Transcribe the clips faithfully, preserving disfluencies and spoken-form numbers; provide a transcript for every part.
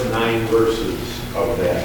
first nine verses of that.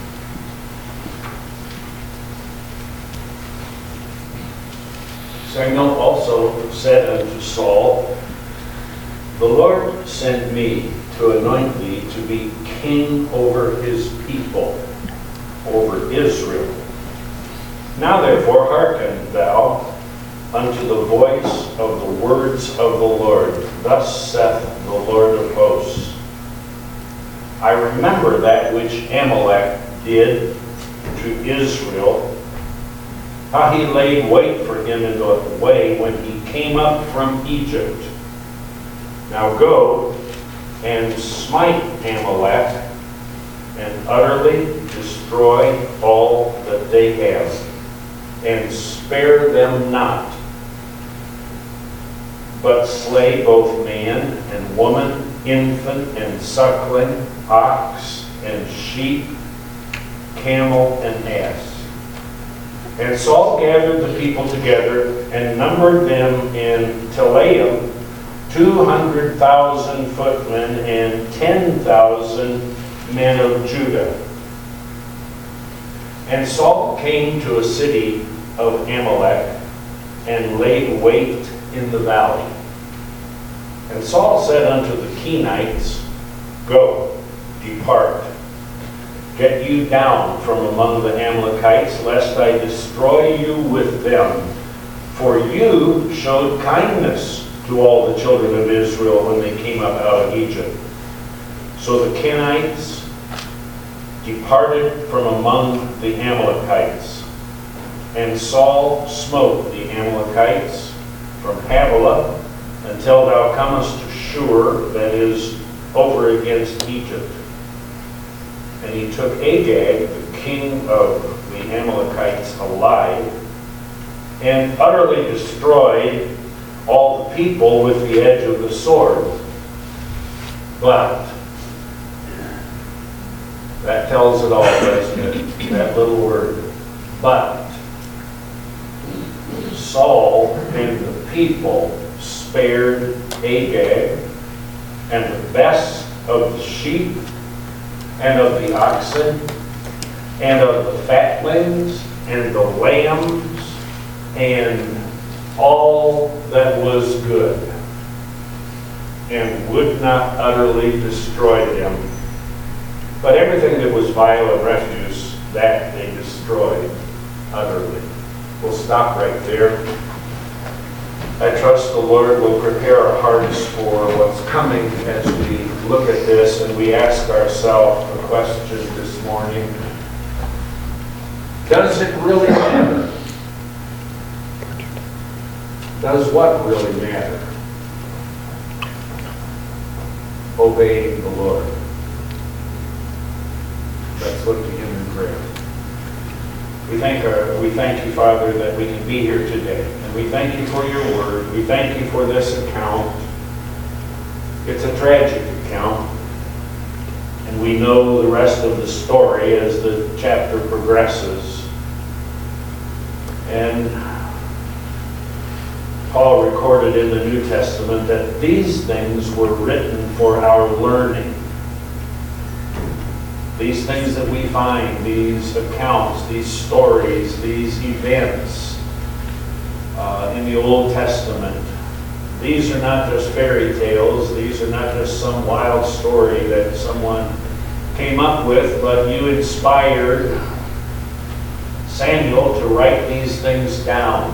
Samuel also said unto Saul, The Lord sent me to anoint thee to be king over his people, over Israel. Now therefore hearken thou unto the voice of the words of the Lord. Thus saith the Lord of hosts, I remember that which Amalek did to Israel, how he laid wait for him in the way when he came up from Egypt. Now go and smite Amalek and utterly destroy all that they have, and spare them not, but slay both man and woman, infant and suckling, ox and sheep, camel and ass. And Saul gathered the people together and numbered them in Telaim, two hundred thousand footmen and ten thousand men of Judah. And Saul came to a city of Amalek and laid wait in the valley. And Saul said unto the Kenites, Go, depart, get you down from among the Amalekites, lest I destroy you with them. For you showed kindness to all the children of Israel when they came up out of Egypt. So the Kenites departed from among the Amalekites. And Saul smote the Amalekites from Havilah until thou comest to Shur, that is, over against Egypt. And he took Agag, the king of the Amalekites, alive, and utterly destroyed all the people with the edge of the sword. But, that tells it all, doesn't it? That little word. But, Saul and the people spared Agag and the best of the sheep and of the oxen and of the fatlings and the lambs and all that was good, and would not utterly destroy them. But everything that was vile and refuse, that they destroyed utterly. We'll stop right there. I trust the Lord will prepare our hearts for what's coming as we look at this and we ask ourselves a question this morning. Does it really matter? Does what really matter? Obeying the Lord. Let's look to Him in prayer. We thank, our, we thank you, Father, that we can be here today. And we thank you for your word. We thank you for this account. It's a tragic account. And we know the rest of the story as the chapter progresses. And Paul recorded in the New Testament that these things were written for our learning. These things that we find, these accounts, these stories, these events uh, in the Old Testament, these are not just fairy tales. These are not just some wild story that someone came up with, but you inspired Samuel to write these things down.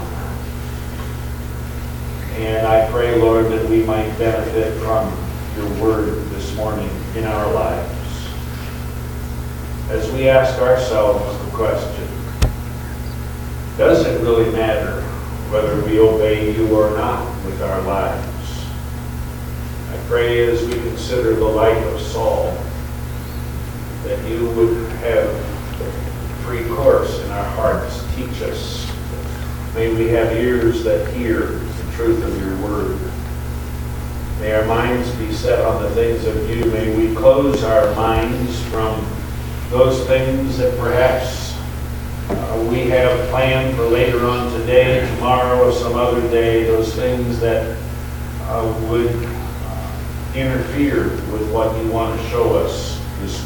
And I pray, Lord, that we might benefit from your word this morning in our lives. As we ask ourselves the question, does it really matter whether we obey you or not with our lives? I pray as we consider the life of Saul, that you would have free course in our hearts. Teach us. May we have ears that hear the truth of your word. May our minds be set on the things of you. May we close our minds from those things that perhaps uh, we have planned for later on today, tomorrow, or some other day, those things that uh, would uh, interfere with what you want to show us this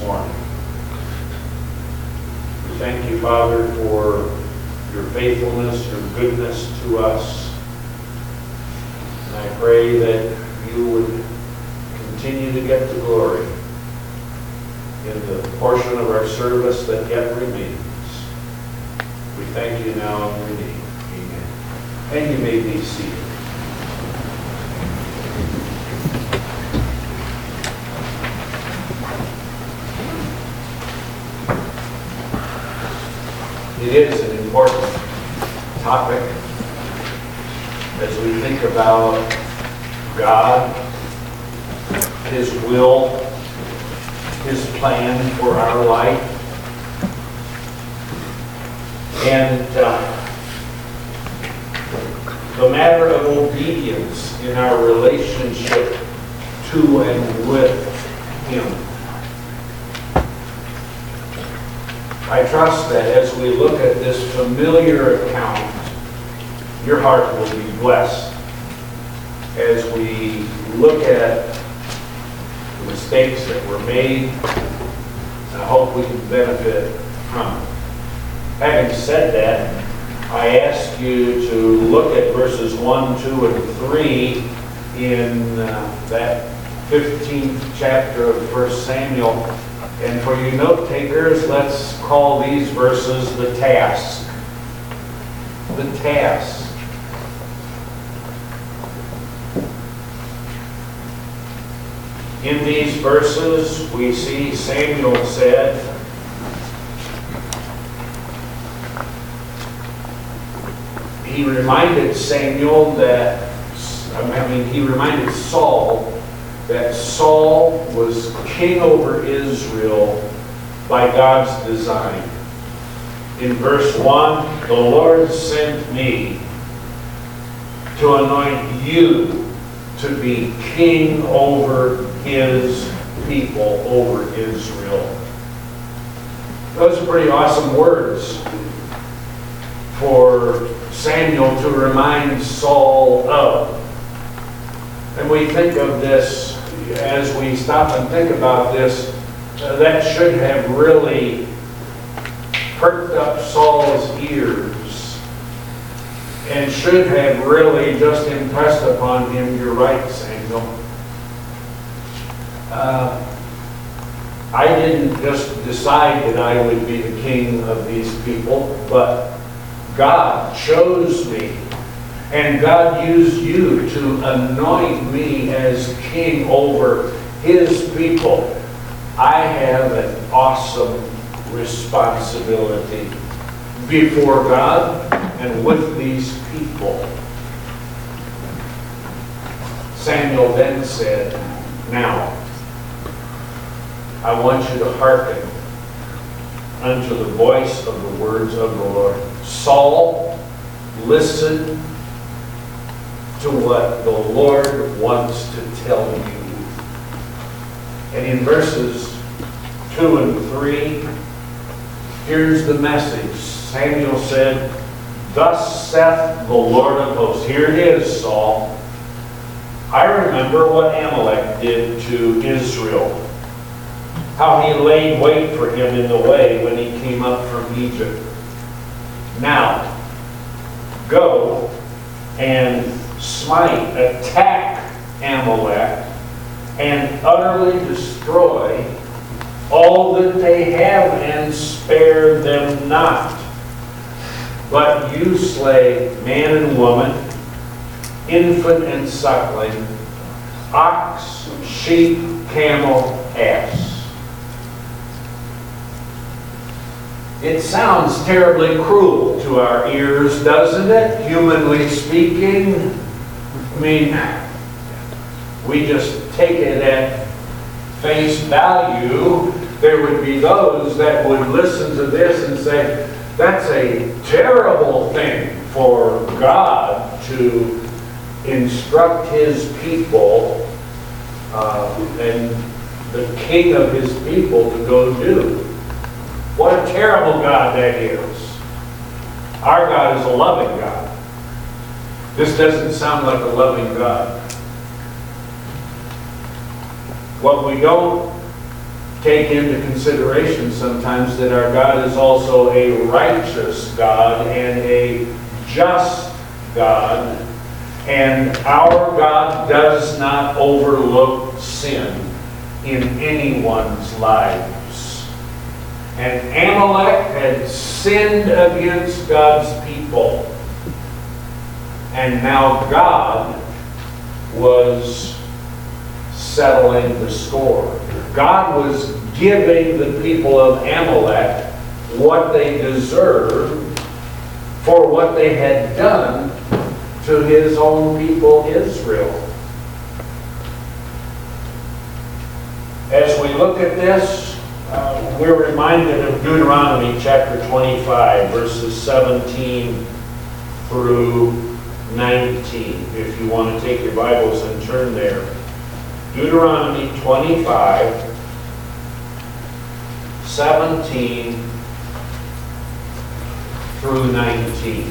thank you, Father, for your faithfulness, your goodness to us. And I pray that you would continue to get the glory in the portion of our service that yet remains. We thank you now in your name. Amen. And you may be seated. It is an important topic as we think about God, His will, His plan for our life. And uh, the matter of obedience in our relationship to and with Him. I trust that as we look at this familiar account, your heart will be blessed as we look at the mistakes that were made, and I hope we can benefit from it. Having said that, I ask you to look at verses one, two, and three in uh, that fifteenth chapter of First Samuel. And for you note takers, let's call these verses the task. The task. In these verses, we see Samuel said, he reminded Samuel that, I mean, he reminded Saul that Saul was king over Israel by God's design. In verse one, the Lord sent me to anoint you to be king over His people, over Israel. Those are pretty awesome words for Samuel to remind Saul of. And we think of this, as we stop and think about this, uh, that should have really perked up Saul's ears and should have really just impressed upon him, you're right, Samuel. Uh, I didn't just decide that I would be the king of these people, but God chose me. And God used you to anoint me as king over His people. I have an awesome responsibility before God and with these people. Samuel then said, now, I want you to hearken unto the voice of the words of the Lord. Saul, listen to what the Lord wants to tell you. And in verses two and three, here's the message. Samuel said, thus saith the Lord of hosts. Here it is, Saul. I remember what Amalek did to Israel. How he laid wait for him in the way when he came up from Egypt. Now, go and smite, attack Amalek, and utterly destroy all that they have, and spare them not. But you slay man and woman, infant and suckling, ox, sheep, camel, ass. It sounds terribly cruel to our ears, doesn't it? Humanly speaking. I mean, we just take it at face value. There would be those that would listen to this and say, that's a terrible thing for God to instruct His people uh, and the king of His people to go do. What a terrible God that is. Our God is a loving God. This doesn't sound like a loving God. What we don't take into consideration sometimes that our God is also a righteous God and a just God, and our God does not overlook sin in anyone's lives. And Amalek had sinned against God's people, and now God was settling the score. God was giving the people of Amalek what they deserved for what they had done to his own people Israel. As we look at this, uh, we're reminded of Deuteronomy chapter twenty-five, verses seventeen through nineteen. If you want to take your Bibles and turn there. Deuteronomy twenty-five, seventeen through nineteen.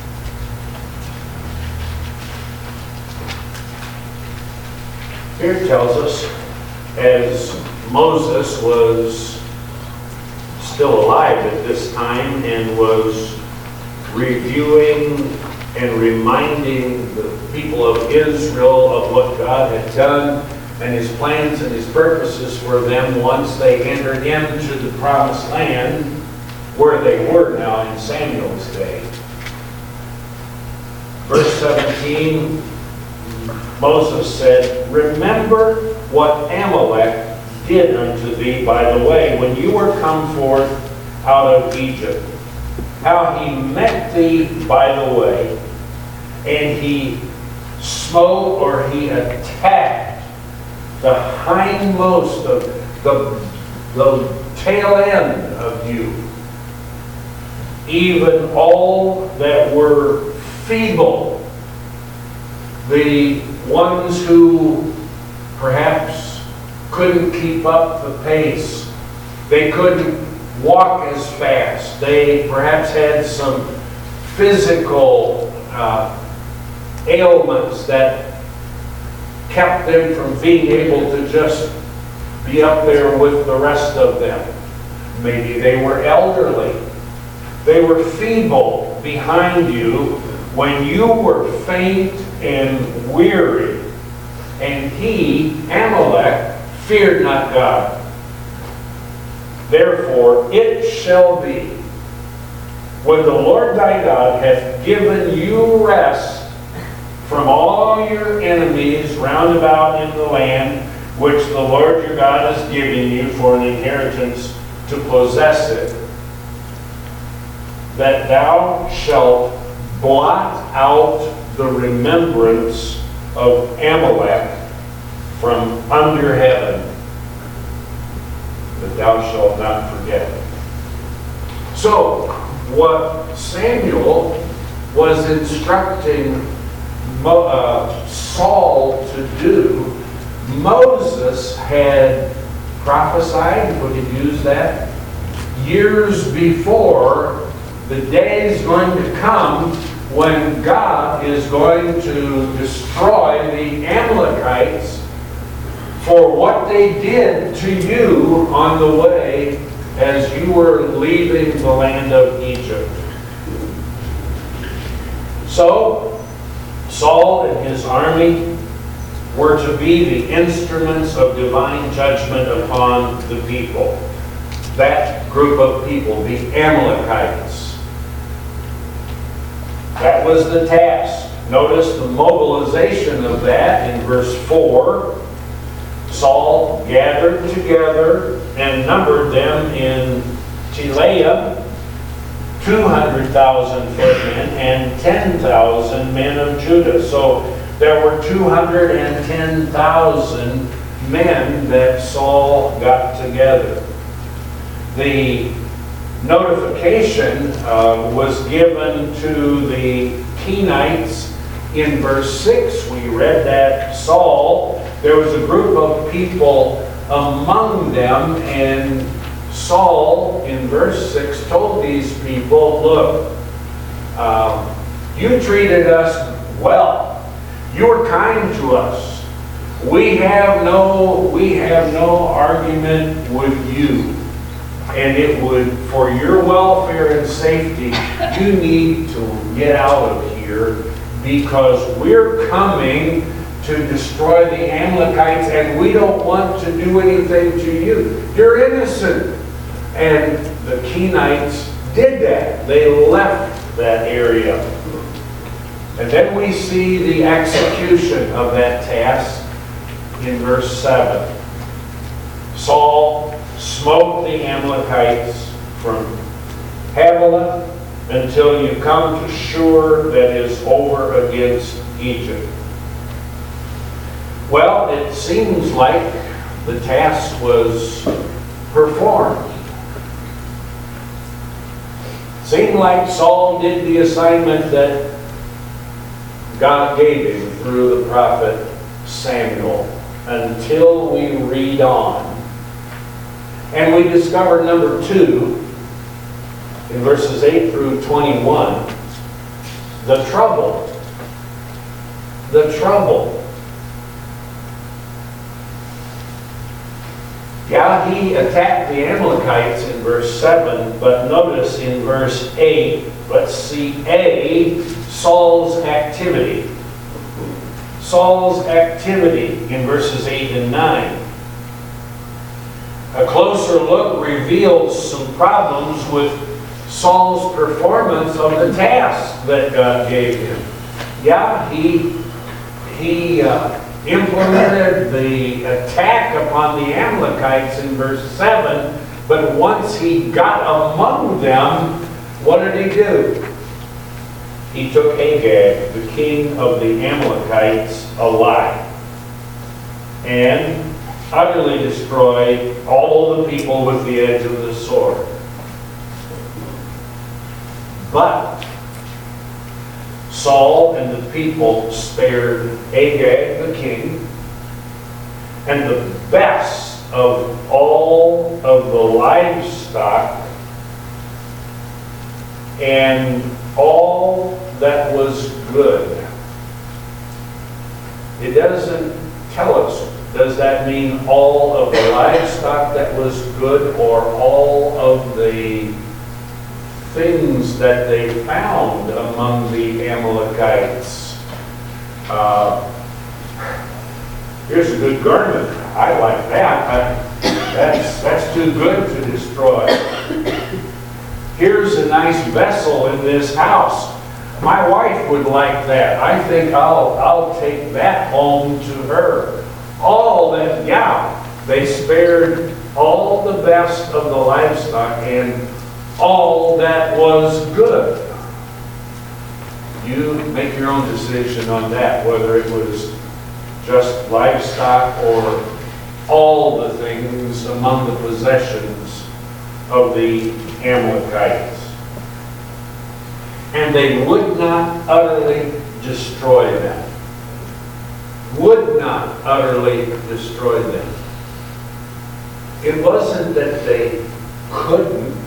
Here it tells us, as Moses was still alive at this time and was reviewing and reminding the people of Israel of what God had done and his plans and his purposes for them once they entered into the promised land where they were now in Samuel's day. Verse seventeen, Moses said, "Remember what Amalek did unto thee by the way when you were come forth out of Egypt, how he met thee by the way, and he smote," or he attacked, "the hindmost of the, the tail end of you, even all that were feeble," the ones who perhaps couldn't keep up the pace. They couldn't walk as fast. They perhaps had some physical uh, ailments that kept them from being able to just be up there with the rest of them. Maybe they were elderly. They were feeble behind you when you were faint and weary. And he, Amalek, feared not God. Therefore it shall be, when the Lord thy God hath given you rest from all your enemies round about in the land which the Lord your God is giving you for an inheritance to possess it, that thou shalt blot out the remembrance of Amalek from under heaven, that thou shalt not forget it. So, what Samuel was instructing Mo, uh, Saul to do, Moses had prophesied, if we could use that, years before the day is going to come when God is going to destroy the Amalekites for what they did to you on the way as you were leaving the land of Egypt. So, Saul and his army were to be the instruments of divine judgment upon the people. That group of people, the Amalekites. That was the task. Notice the mobilization of that in verse four. Saul gathered together and numbered them in Telaim, two hundred thousand footmen and ten thousand men of Judah. So there were two hundred ten thousand men that Saul got together. The notification uh, was given to the Kenites in verse six. We read that Saul, there was a group of people among them, and Saul, in verse six, told these people, look, um, you treated us well. You were kind to us. We have no, we have no argument with you. And it would, for your welfare and safety, you need to get out of here because we're coming to destroy the Amalekites and we don't want to do anything to you. You're innocent. And the Kenites did that. They left that area. And then we see the execution of that task in verse seven. Saul smote the Amalekites from Havilah until you come to Shur, that is over against Egypt. Well, it seems like the task was performed. Seemed like Saul did the assignment that God gave him through the prophet Samuel, until we read on. And we discover number two, in verses eight through twenty-one, the trouble. The trouble. Yeah, he attacked the Amalekites in verse seven, but notice in verse eight, let's see A, Saul's activity. Saul's activity in verses eight and nine. A closer look reveals some problems with Saul's performance of the task that God gave him. Yeah, he, he uh, implemented the attack upon the Amalekites in verse seven, but once he got among them, what did he do? He took Agag, the king of the Amalekites, alive, and utterly destroyed all the people with the edge of the sword. But Saul and the people spared Agag, the king, and the best of all of the livestock and all that was good. It doesn't tell us, does that mean all of the livestock that was good or all of the things that they found among the Amalekites? Uh, here's a good garment. I like that. I, that's, that's too good to destroy. Here's a nice vessel in this house. My wife would like that. I think I'll, I'll take that home to her. All that, yeah, they spared all the best of the livestock and all that was good. You make your own decision on that, whether it was just livestock or all the things among the possessions of the Amalekites. And they would not utterly destroy them. Would not utterly destroy them. It wasn't that they couldn't.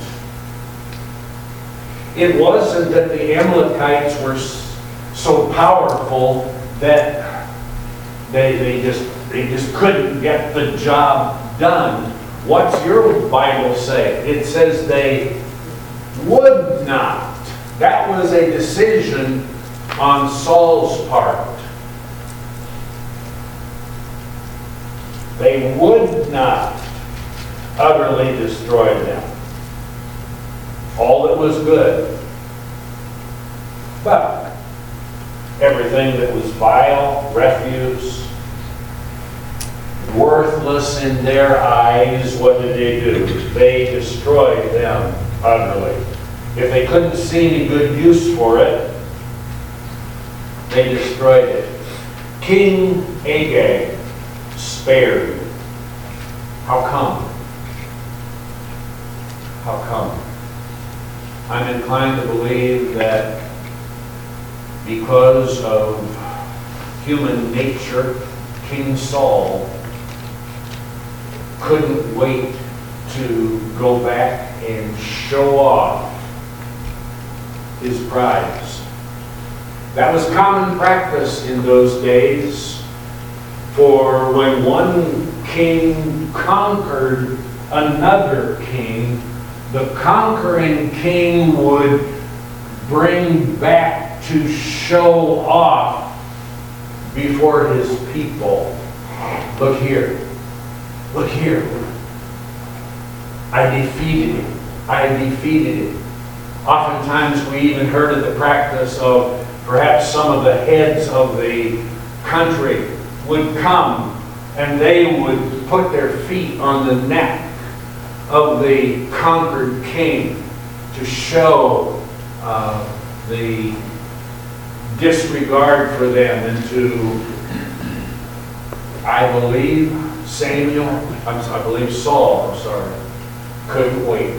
It wasn't that the Amalekites were so powerful that they, they, just, they just couldn't get the job done. What's your Bible say? It says they would not. That was a decision on Saul's part. They would not utterly destroy them. All that was good. But everything that was vile, refuse, worthless in their eyes, what did they do? They destroyed them utterly. If they couldn't see any good use for it, they destroyed it. King Agag spared. How come? How come? I'm inclined to believe that because of human nature, King Saul couldn't wait to go back and show off his prize. That was common practice in those days For when one king conquered another king, the conquering king would bring back to show off before his people. Look here. Look here. I defeated him. I defeated him. Oftentimes we even heard of the practice of perhaps some of the heads of the country would come and they would put their feet on the neck of the conquered king to show uh, the disregard for them, and to, I believe, Samuel, I'm, I believe Saul, I'm sorry, couldn't wait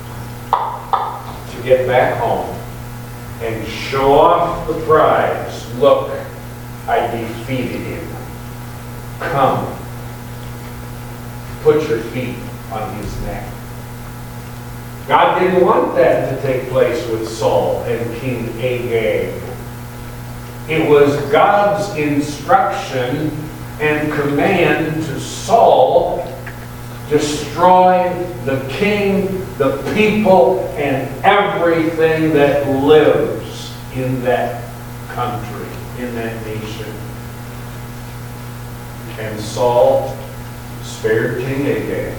to get back home and show off the prize. Look, I defeated him. Come, put your feet on his neck. God didn't want that to take place with Saul and King Agag. It was God's instruction and command to Saul: destroy the king, the people, and everything that lives in that country, in that nation. And Saul spared King Agag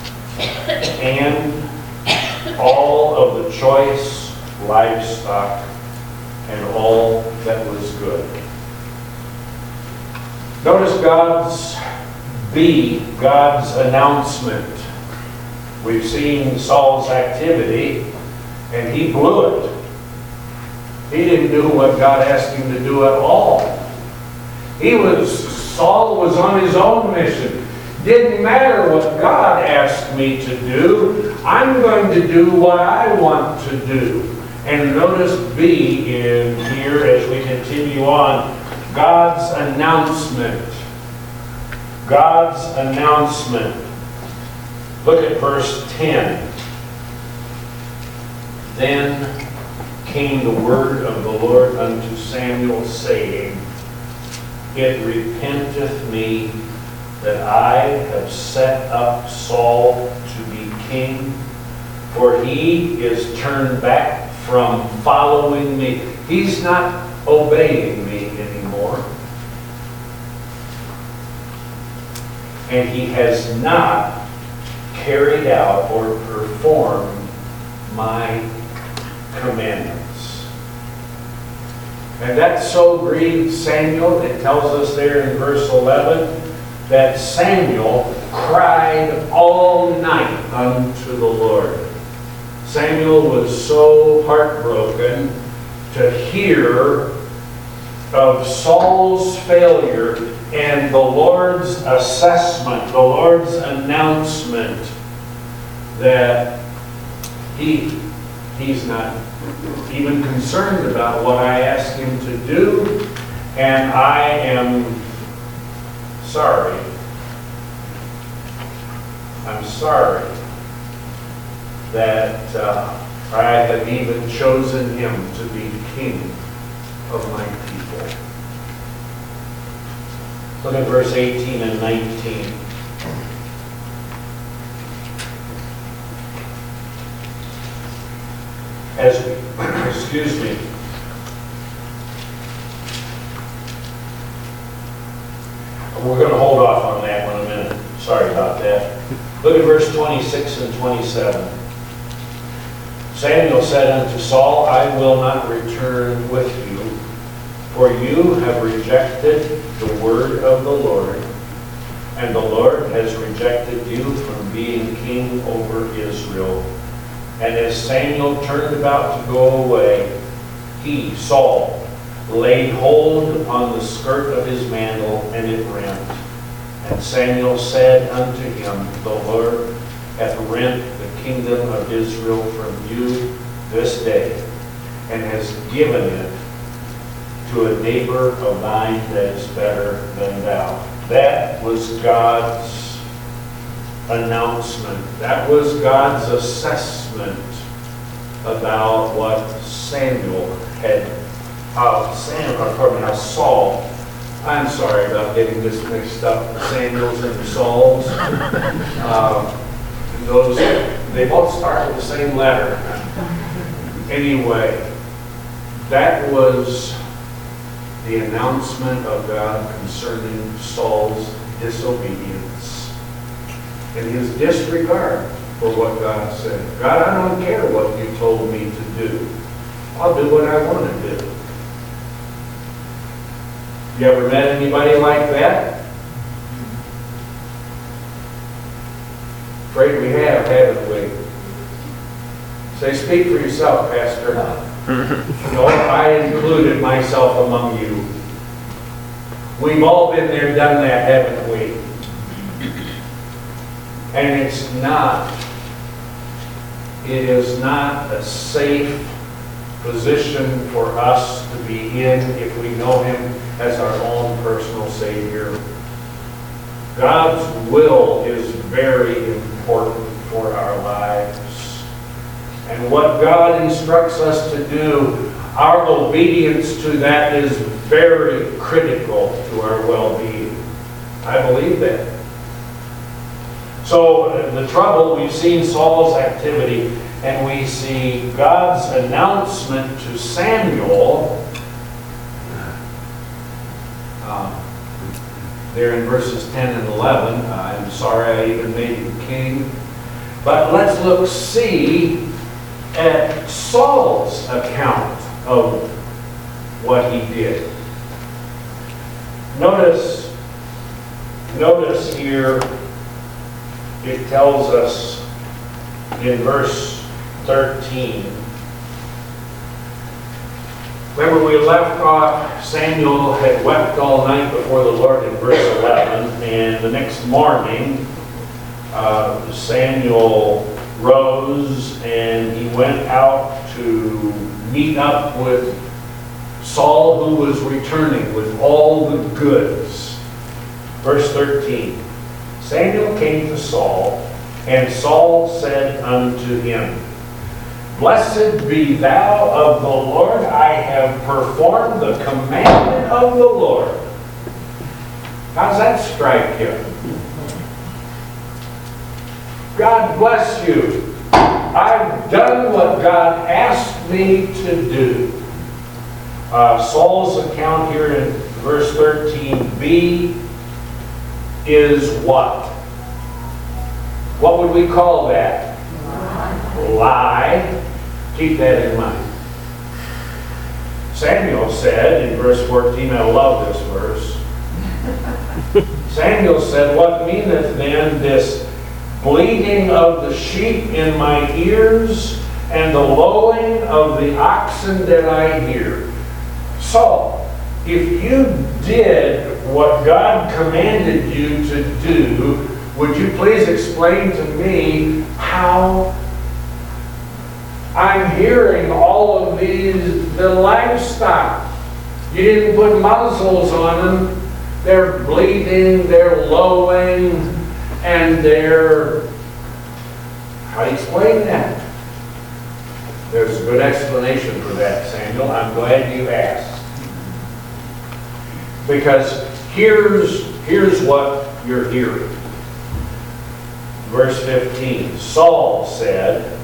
and all of the choice livestock and all that was good. Notice God's B, God's announcement. We've seen Saul's activity, and he blew it. He didn't do what God asked him to do at all. He was, Saul was on his own mission. Didn't matter what God asked me to do. I'm going to do what I want to do. And notice B in here as we continue on. God's announcement. God's announcement. Look at verse ten. Then came the word of the Lord unto Samuel, saying, It repenteth me that I have set up Saul to be king, for he is turned back from following me. He's not obeying me anymore. And he has not carried out or performed my commandments. And that so grieved Samuel. It tells us there in verse eleven that Samuel cried all night unto the Lord. Samuel was so heartbroken to hear of Saul's failure and the Lord's assessment, the Lord's announcement that he, he's not even concerned about what I asked him to do, and I am sorry. I'm sorry that uh, I have even chosen him to be king of my people. Look at verse eighteen and nineteen. As we, excuse me, we're going to hold off on that one a minute. Sorry about that. Look at verse twenty-six and twenty-seven. Samuel said unto Saul, I will not return with you, for you have rejected the word of the Lord, and the Lord has rejected you from being king over Israel. And as Samuel turned about to go away, he, Saul, laid hold upon the skirt of his mantle, and it rent. And Samuel said unto him, The Lord hath rent the kingdom of Israel from you this day, and has given it to a neighbor of thine that is better than thou. That was God's announcement. That was God's assessment about what Samuel had, how Samuel, pardon me, how Saul I'm sorry about getting this mixed up, the Samuels and the Sauls. Um, those, they both start with the same letter. Anyway, that was the announcement of God concerning Saul's disobedience and his disregard for what God said. God, I don't care what you told me to do. I'll do what I want to do. You ever met anybody like that? Afraid we have, haven't we? Say, speak for yourself, Pastor. No, I included myself among you. We've all been there, done that, haven't we? And it's not, it is not a safe position for us to be in if we know Him as our own personal Savior. God's will is very important for our lives. And what God instructs us to do, our obedience to that is very critical to our well-being. I believe that. So uh, the trouble, we've seen Saul's activity, and we see God's announcement to Samuel uh, there in verses ten and eleven. I'm sorry I even made you king. But let's look, see at Saul's account of what he did. Notice, notice here, it tells us in verse thirteen. Remember, we left off, Samuel had wept all night before the Lord in verse eleven, and the next morning, uh, Samuel rose and he went out to meet up with Saul, who was returning with all the goods. Verse thirteen. Samuel came to Saul, and Saul said unto him, Blessed be thou of the Lord, I have performed the commandment of the Lord. How's that strike you? God bless you. I've done what God asked me to do. Uh, Saul's account here in verse thirteen b is what? What would we call that? Lie. Lie. Keep that in mind. Samuel said in verse fourteen, I love this verse. Samuel said, What meaneth then this bleating of the sheep in my ears and the lowing of the oxen that I hear? Saul, if you did what God commanded you to do, would you please explain to me how I'm hearing all of these, the livestock? You didn't put muzzles on them. They're bleating, they're lowing, and they're... How do you explain that? There's a good explanation for that, Samuel. I'm glad you asked. Because here's, here's what you're hearing. Verse fifteen, Saul said,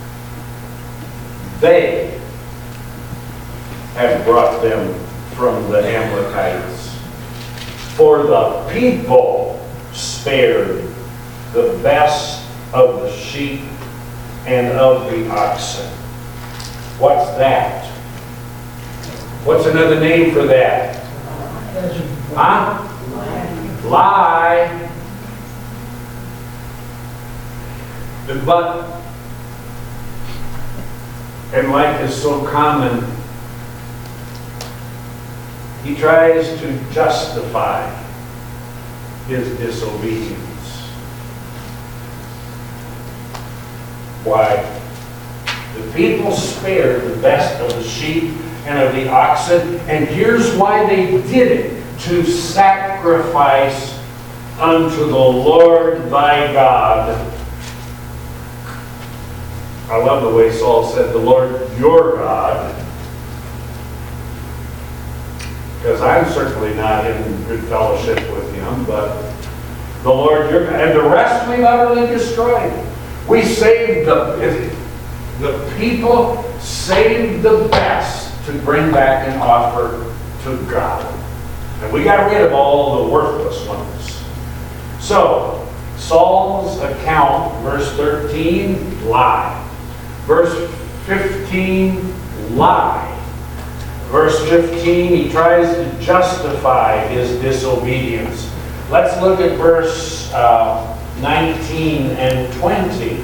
They have brought them from the Amalekites, for the people spared the best of the sheep and of the oxen. What's that? What's another name for that? Huh? Lie. But, and like is so common, he tries to justify his disobedience. Why? The people spared the best of the sheep and of the oxen, and here's why they did it: to sacrifice unto the Lord thy God. I love the way Saul said, the Lord your God. because I'm certainly not in good fellowship with him, but the Lord, your, and the rest we've utterly destroyed. We saved the, the people, saved the best to bring back and offer to God. And we got rid of all the worthless ones. So, Saul's account, verse thirteen, lie. Verse fifteen, lie. Verse fifteen, he tries to justify his disobedience. Let's look at verse uh, nineteen and twenty.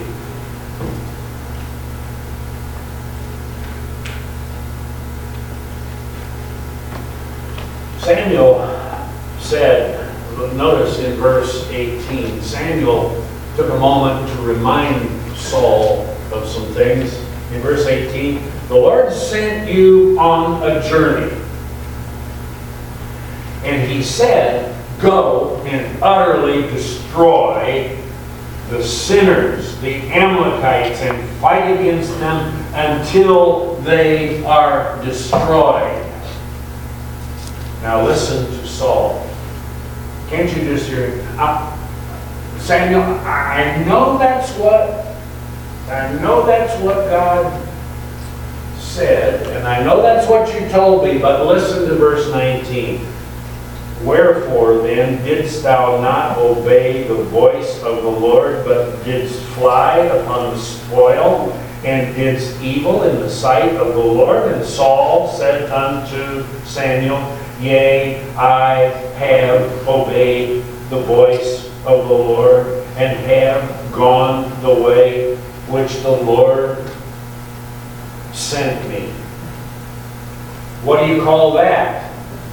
Samuel said, notice in verse eighteen, Samuel took a moment to remind Saul of some things. In verse eighteen, the Lord sent you on a journey. And he said, go and utterly destroy the sinners, the Amalekites, and fight against them until they are destroyed. Now listen to Saul. Can't you just hear, uh, Samuel, I know that's what, I know that's what God said, and I know that's what you told me, but listen to verse nineteen. Wherefore then didst thou not obey the voice of the Lord, but didst fly upon the spoil, and didst evil in the sight of the Lord? And Saul said unto Samuel, Yea, I have obeyed the voice of the Lord, and have gone the way which the Lord sent me. What do you call that?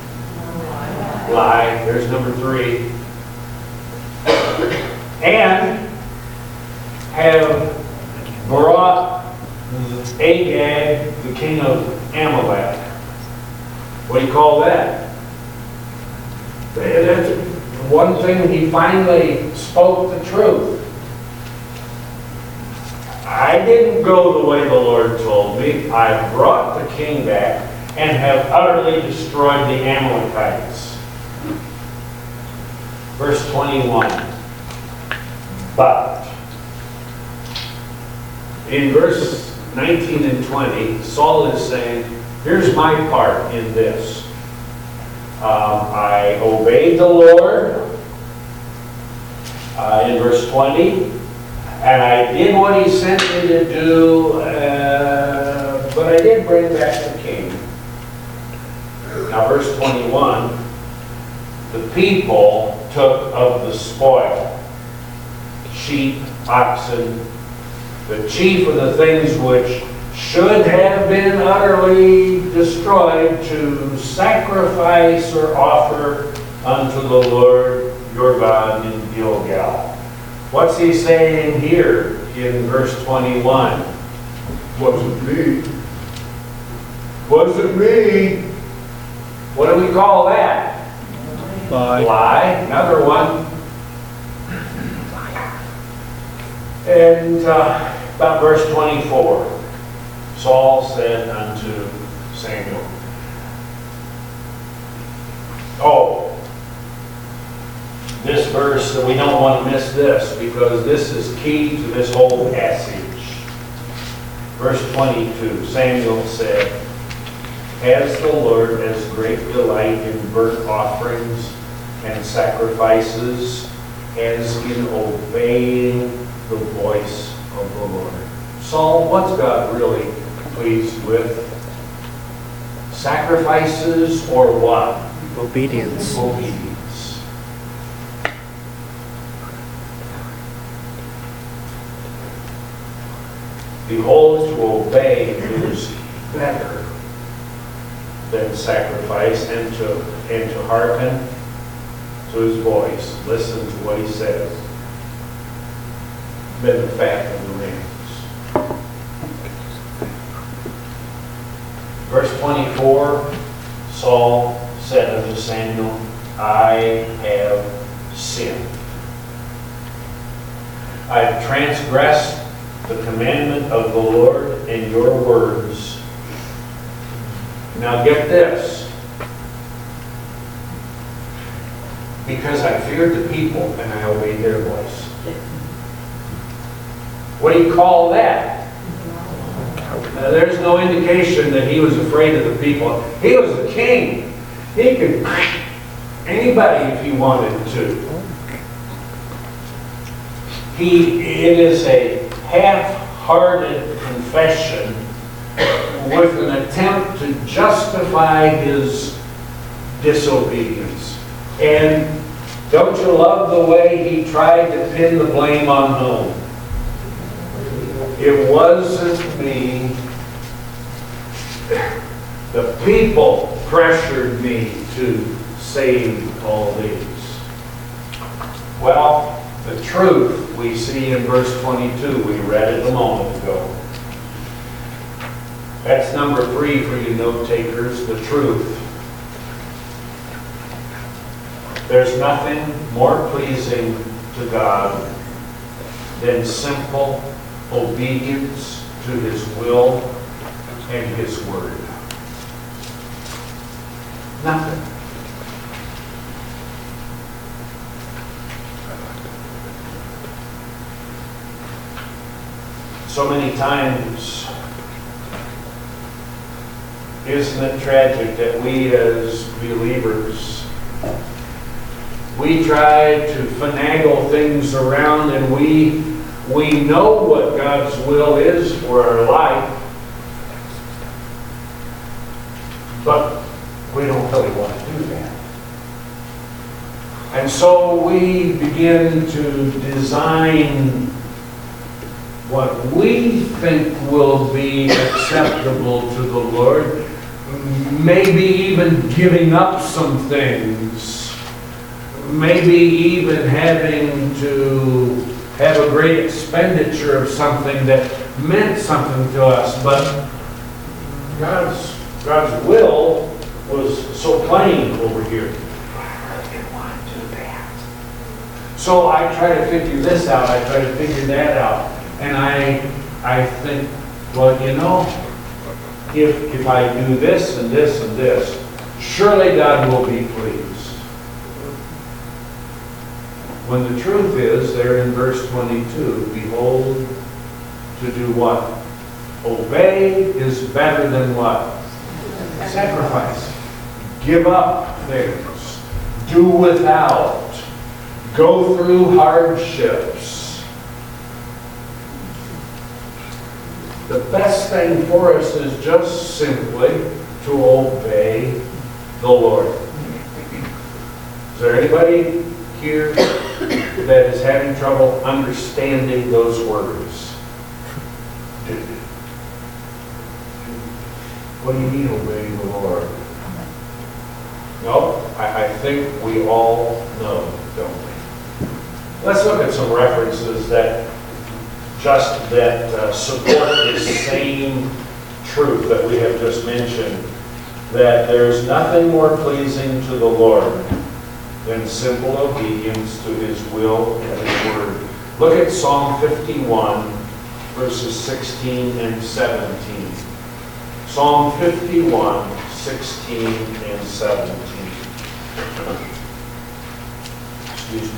Lie. There's number three. And have brought Agag, the king of Amalek. What do you call that? That's one thing, he finally spoke the truth. I didn't go the way the Lord told me. I brought the king back and have utterly destroyed the Amalekites. Verse twenty-one. But in verse nineteen and twenty, Saul is saying, here's my part in this. Um, I obeyed the Lord, uh, in verse twenty, and I did what he sent me to do, uh, but I did bring back the king. Now verse twenty-one, the people took of the spoil, sheep, oxen, the chief of the things which should have been utterly destroyed, to sacrifice or offer unto the Lord your God in Gilgal. What's he saying here in verse twenty-one? Wasn't me. Wasn't me. What do we call that? Lie. Lie. Another one. And uh, about verse twenty-four. Saul said unto Samuel, oh, this verse, we don't want to miss this, because this is key to this whole passage. Verse twenty-two, Samuel said, has the Lord as great delight in burnt offerings and sacrifices as in obeying the voice of the Lord? Saul, what's God really pleased with? Sacrifices or what? Obedience. Obedience. Behold, to obey is better than sacrifice, and to and to hearken to his voice, listen to what he says, than the fat of the rams. Verse twenty-four, Saul said unto Samuel, I have sinned. I have transgressed the commandment of the Lord and your words. Now get this. because I feared the people and I obeyed their voice. What do you call that? Uh, there's no indication that he was afraid of the people. He was the king. He could anybody if he wanted to. He, it is a half-hearted confession with an attempt to justify his disobedience. And don't you love the way he tried to pin the blame on whom? It wasn't me. The people pressured me to save all these. Well, the truth we see in verse twenty-two, we read it a moment ago. That's number three for you note takers, the truth. There's nothing more pleasing to God than simple obedience to His will and His word. Nothing. So many times, isn't it tragic that we as believers, we try to finagle things around and we, we know what God's will is for our life, but we don't really want to do that. And so we begin to design what we think will be acceptable to the Lord, maybe even giving up some things, maybe even having to have a great expenditure of something that meant something to us, but God's, God's will was so plain over here. I didn't want to do that. So I try to figure this out, I try to figure that out. And I, I think, well, you know, if, if I do this and this and this, surely God will be pleased. When the truth is, there in verse twenty-two, behold, to do what? Obey is better than what? Sacrifice. Give up things. Do without. Go through hardships. The best thing for us is just simply to obey the Lord. Is there anybody here that is having trouble understanding those words? What do you mean obeying the Lord? No, I, I think we all know, don't we? Let's look at some references that just that uh, support this same truth that we have just mentioned, that there's nothing more pleasing to the Lord than simple obedience to His will and His word. Look at Psalm fifty-one, verses sixteen and seventeen. Psalm fifty-one, sixteen and seventeen. Excuse me.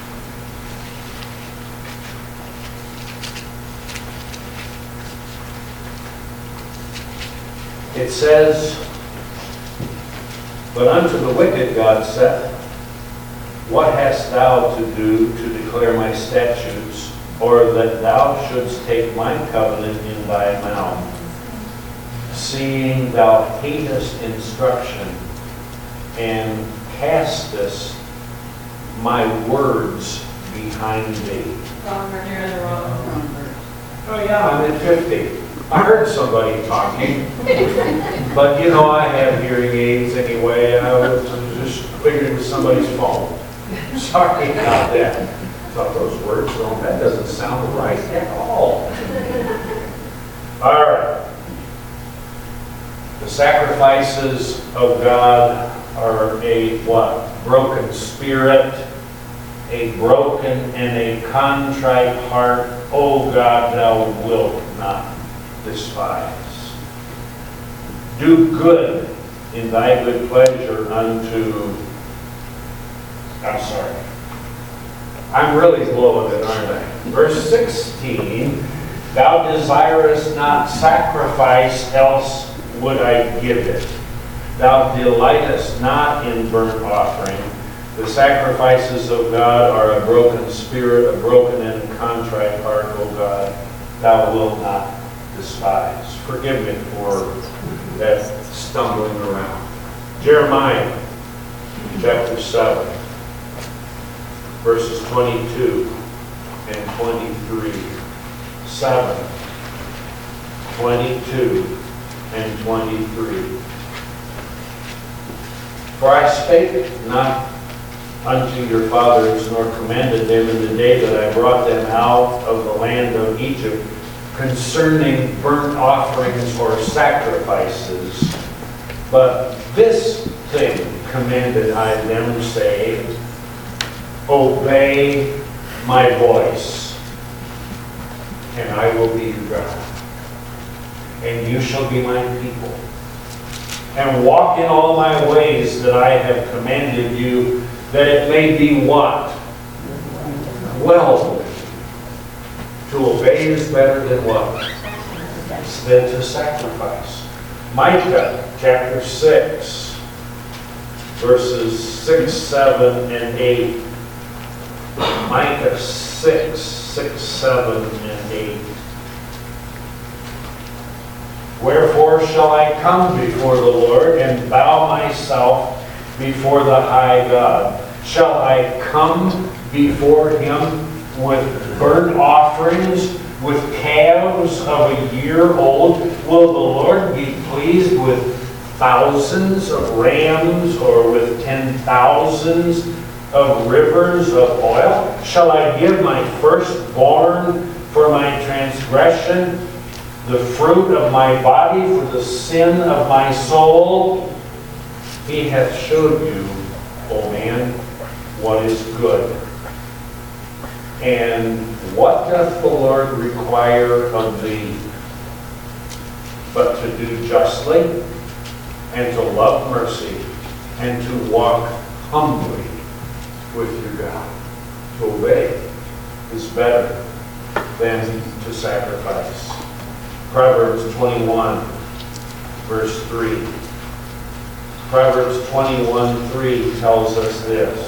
It says, but unto the wicked God saith, what hast thou to do to declare my statutes, or that thou shouldst take my covenant in thy mouth, seeing thou hatest instruction, and castest my words behind thee. Wrong, or near the wrong, wrong verse. Oh yeah, I'm at fifty. I heard somebody talking, but you know, I have hearing aids anyway, and I was just figured it was somebody's phone. Sorry about that. I thought those words, well, that doesn't sound right at all. All right. The sacrifices of God are a what? Broken spirit, a broken and a contrite heart. Oh God, thou wilt not despise. Do good in thy good pleasure unto I'm sorry. I'm really blowing it, aren't I? Verse sixteen, thou desirest not sacrifice, else would I give it. Thou delightest not in burnt offering. The sacrifices of God are a broken spirit, a broken and contrite heart, O God, thou wilt not despise. Forgive me for that stumbling around. Jeremiah chapter seven, verses twenty-two and twenty-three. seven, twenty-two and twenty-three. For I spake not unto your fathers, nor commanded them in the day that I brought them out of the land of Egypt, concerning burnt offerings or sacrifices. But this thing commanded I them, saying, obey my voice, and I will be your God, and you shall be my people. And walk in all my ways that I have commanded you, that it may be what? Well, to obey is better than what? Than to sacrifice. Micah chapter six, verses six, seven, and eight. Micah six, six, seven, and eight. Wherefore shall I come before the Lord and bow myself before the high God? Shall I come before him with burnt offerings, with calves of a year old? Will the Lord be pleased with thousands of rams, or with ten thousands of rivers of oil? Shall I give my firstborn for my transgression, the fruit of my body for the sin of my soul? He hath showed you, O man, what is good. And what doth the Lord require of thee, but to do justly, and to love mercy, and to walk humbly with your God? To obey is better than to sacrifice. Proverbs twenty-one, verse three. Proverbs twenty-one, three tells us this.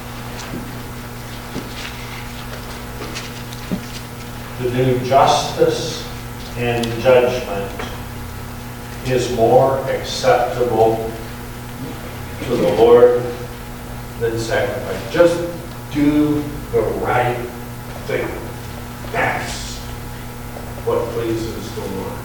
To do justice and judgment is more acceptable to the Lord than sacrifice. Just do the right thing. That's what pleases the Lord.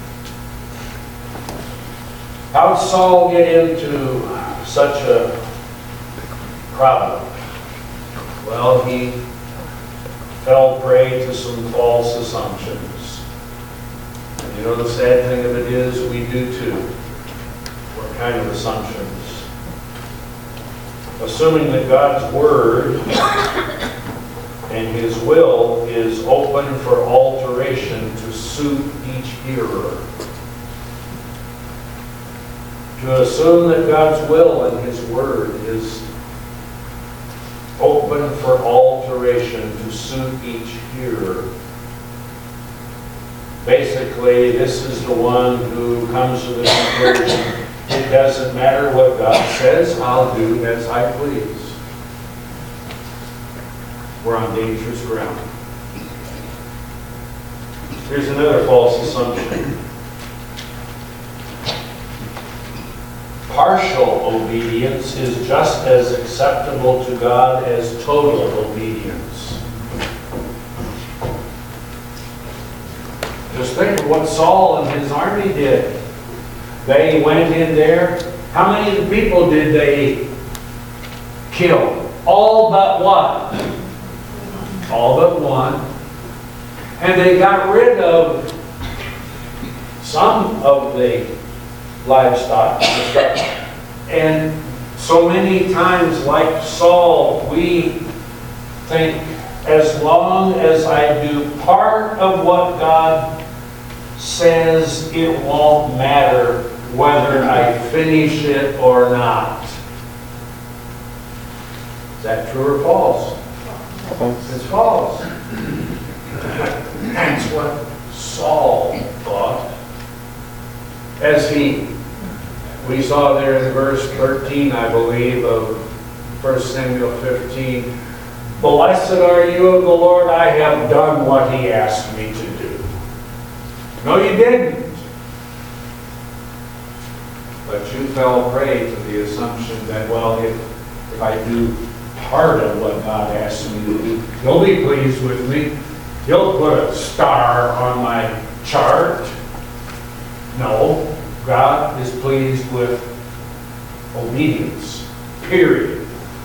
How did Saul get into such a problem? Well, he fell prey to some false assumptions. And you know, the sad thing of it is, we do too. What kind of assumptions? Assuming that God's Word and His will is open for alteration to suit each hearer. To assume that God's will and His Word is open for alteration to suit each hearer. Basically, this is the one who comes to the conclusion, it doesn't matter what God says, I'll do as I please. We're on dangerous ground. Here's another false assumption. Partial obedience is just as acceptable to God as total obedience. Just think of what Saul and his army did. They went in there. How many of the people did they kill? All but what? All but one. And they got rid of some of the livestock. And so many times, like Saul, we think, as long as I do part of what God says, it won't matter whether I finish it or not. Is that true or false? False. It's false. That's what Saul thought. As he, we saw there in verse thirteen, I believe, of First Samuel fifteen, blessed are you of the Lord, I have done what he asked me to do. No, you didn't. But you fell prey to the assumption that, well, if, if I do part of what God asked me to do, he'll be pleased with me. He'll put a star on my chart. No, God is pleased with obedience, period.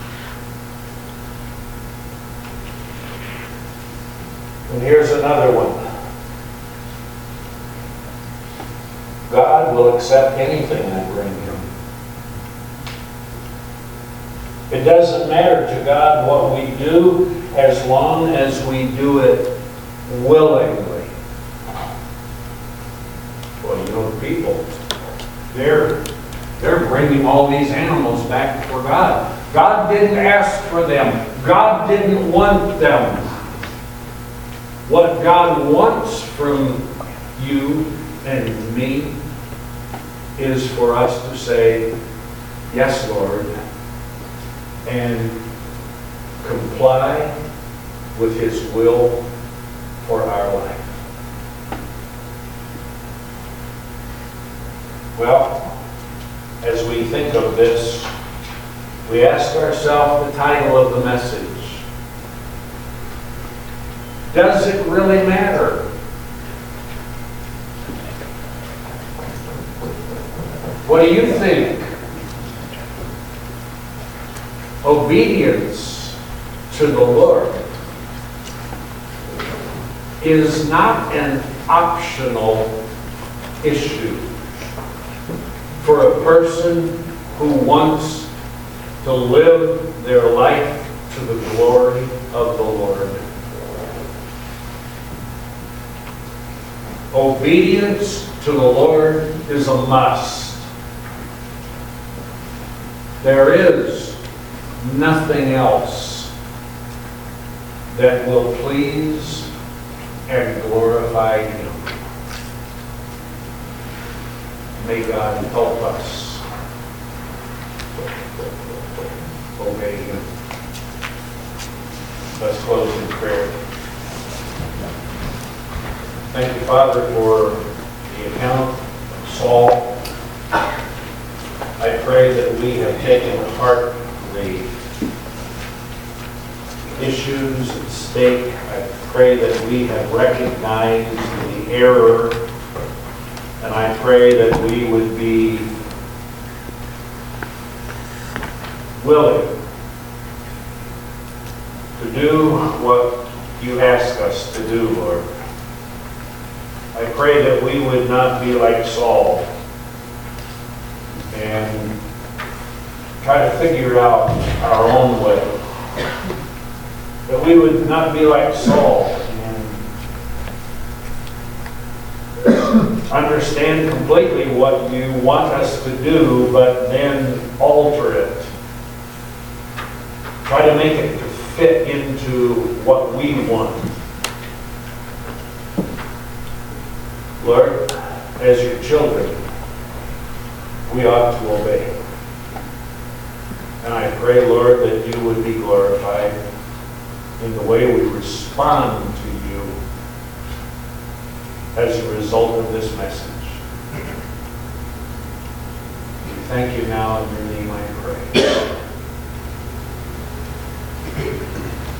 And here's another one. God will accept anything I bring him. It doesn't matter to God what we do as long as we do it willingly. Well, you know, the people, they're, they're bringing all these animals back before God. God didn't ask for them. God didn't want them. What God wants from you and me is for us to say, yes, Lord, and comply with his will for our life. Well, as we think of this, we ask ourselves the title of the message. Does it really matter? What do you think? Obedience to the Lord is not an optional issue for a person who wants to live their life to the glory of the Lord. Obedience to the Lord is a must. There is nothing else that will please and glorify him. May God help us obey him. Let's close in prayer. Thank you, Father, for the account of Saul. I pray that we have taken to heart the issues at stake. I pray that we have recognized the error, and I pray that we would be willing to do what you ask us to do, Lord. I pray that we would not be like Saul and try to figure out our own way. That we would not be like Saul and understand completely what you want us to do, but then alter it. Try to make it to fit into what we want. Lord, as your children, we ought to obey. And I pray, Lord, that you would be glorified in the way we respond to you as a result of this message. We thank you now in your name, I pray.